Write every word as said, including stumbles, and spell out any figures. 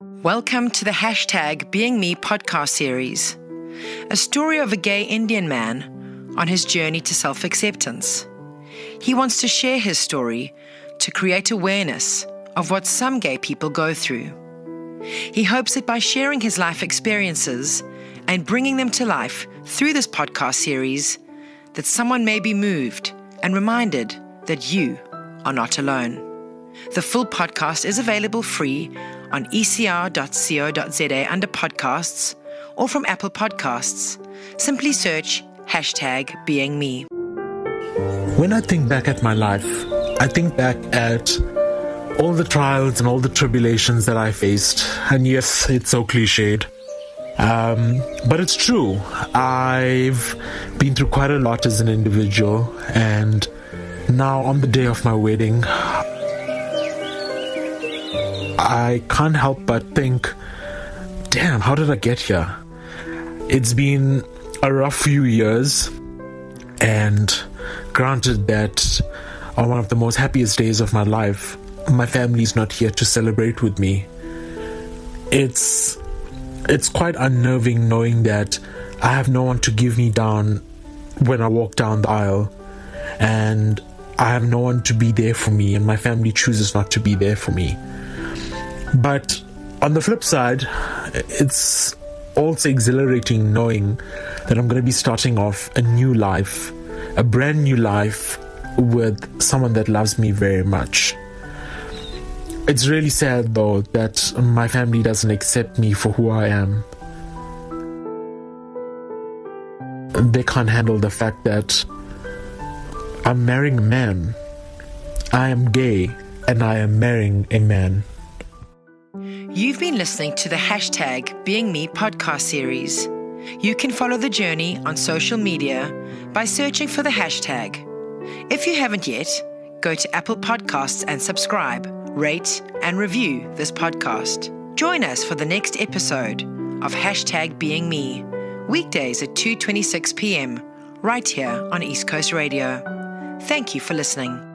Welcome to the hashtag Being Me podcast series, a story of a gay Indian man on his journey to self-acceptance. He wants to share his story to create awareness of what some gay people go through. He hopes that by sharing his life experiences and bringing them to life through this podcast series, that someone may be moved and reminded that you are not alone. The full podcast is available free on e c r dot co dot z a under podcasts or from Apple Podcasts. Simply search hashtag Being Me. When I think back at my life, I think back at all the trials and all the tribulations that I faced. And yes, it's so cliched. Um, but it's true. I've been through quite a lot as an individual, and now on the day of my wedding, I can't help but think, damn, how did I get here? It's been a rough few years, and granted that on one of the most happiest days of my life, my family's not here to celebrate with me. It's it's quite unnerving knowing that I have no one to give me down when I walk down the aisle, and I have no one to be there for me, and my family chooses not to be there for me. But on the flip side, it's also exhilarating knowing that I'm going to be starting off a new life, a brand new life with someone that loves me very much. It's really sad though that my family doesn't accept me for who I am. They can't handle the fact that I'm marrying a man. I am gay and I am marrying a man. You've been listening to the hashtag Being Me podcast series. You can follow the journey on social media by searching for the hashtag. If you haven't yet, go to Apple Podcasts and subscribe, rate, and review this podcast. Join us for the next episode of hashtag Being Me, weekdays at two twenty-six p.m. right here on East Coast Radio. Thank you for listening.